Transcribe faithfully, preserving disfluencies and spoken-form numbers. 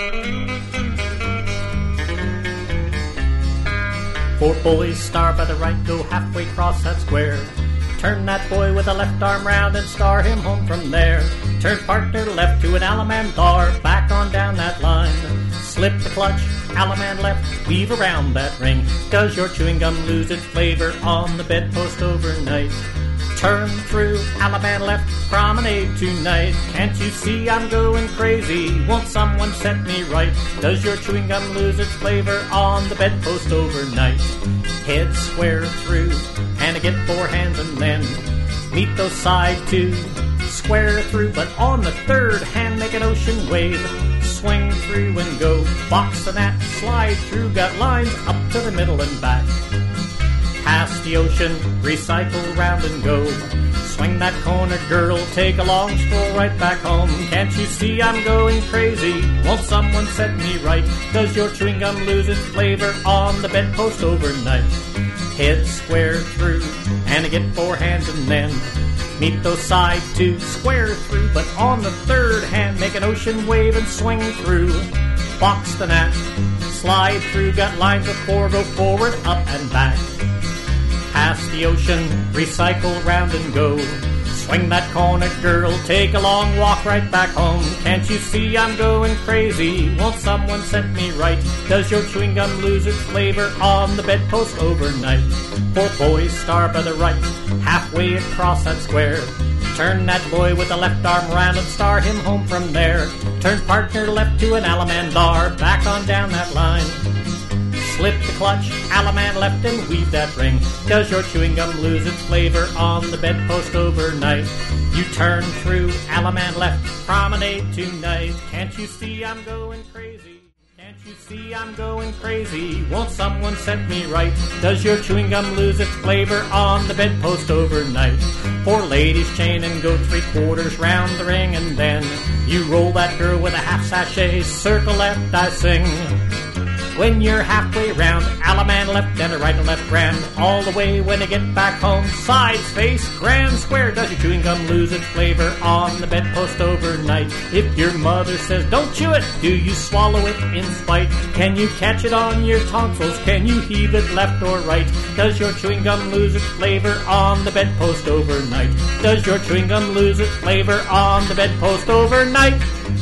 Four boys, star by the right, go halfway across that square. Turn that boy with the left arm round and star him home from there. Turn partner left to an Allemande, back on down that line. Slip the clutch, Allemande left, weave around that ring. Does your chewing gum lose its flavor on the bedpost overnight? Turn through, Allemande left, promenade tonight. Can't you see I'm going crazy? Won't someone set me right? Does your chewing gum lose its flavor on the bedpost overnight? Head square through, and I get four hands and then meet those side two. Square through, but on the third hand make an ocean wave. Swing through and go, box the that, slide through, got lines up to the middle and back. Past the ocean, recycle round and go. Swing that corner, girl, take a long stroll right back home. Can't you see I'm going crazy? Won't someone set me right? Does your chewing gum lose its flavor on the bedpost overnight? Head square through, and I get four hands and then meet those side two. Square through, but on the third hand make an ocean wave and swing through. Box the gnat, slide through, got lines of four, go forward, up and back. Past the ocean, recycle round and go. Swing that corner, girl, take a long walk right back home. Can't you see I'm going crazy? Won't someone set me right? Does your chewing gum lose its flavor on the bedpost overnight? Four boys, star by the right, halfway across that square. Turn that boy with the left arm round and star him home from there. Turn partner left to an Allemande, back on down that line. Slip the clutch, Allemande left and weave that ring. Does your chewing gum lose its flavor on the bedpost overnight? You turn through, Allemande left, promenade tonight. Can't you see I'm going crazy? Can't you see I'm going crazy? Won't someone set me right? Does your chewing gum lose its flavor on the bedpost overnight? Four ladies chain and go three quarters round the ring, and then you roll that girl with a half sachet. Circle left, I sing. When you're halfway round, Allemande left and a right and left grand. All the way when you get back home, sides, face, grand, square. Does your chewing gum lose its flavor on the bedpost overnight? If your mother says don't chew it, do you swallow it in spite? Can you catch it on your tonsils? Can you heave it left or right? Does your chewing gum lose its flavor on the bedpost overnight? Does your chewing gum lose its flavor on the bedpost overnight?